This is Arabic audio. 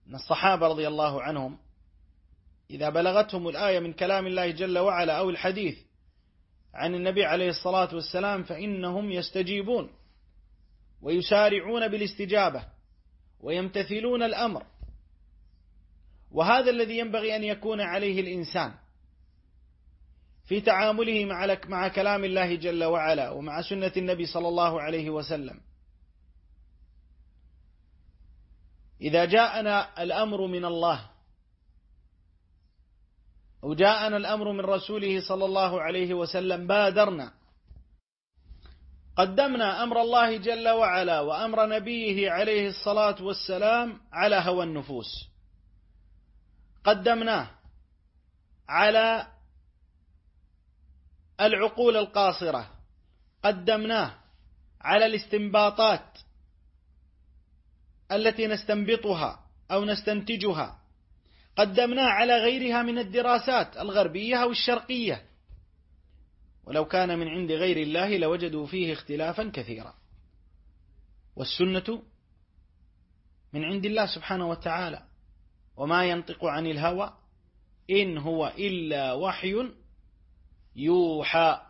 أن الصحابة رضي الله عنهم إذا بلغتهم الآية من كلام الله جل وعلا أو الحديث عن النبي عليه الصلاة والسلام فإنهم يستجيبون ويسارعون بالاستجابة ويمتثلون الأمر. وهذا الذي ينبغي أن يكون عليه الإنسان في تعامله مع كلام الله جل وعلا ومع سنة النبي صلى الله عليه وسلم. إذا جاءنا الأمر من الله أو جاءنا الأمر من رسوله صلى الله عليه وسلم بادرنا، قدمنا أمر الله جل وعلا وأمر نبيه عليه الصلاة والسلام على هوى النفوس، قدمناه على العقول القاصرة، قدمناه على الاستنباطات التي نستنبطها أو نستنتجها، قدمناه على غيرها من الدراسات الغربية أو الشرقية، ولو كان من عند غير الله لوجدوا فيه اختلافا كثيرا. والسنة من عند الله سبحانه وتعالى، وما ينطق عن الهوى إن هو إلا وحي يوحى.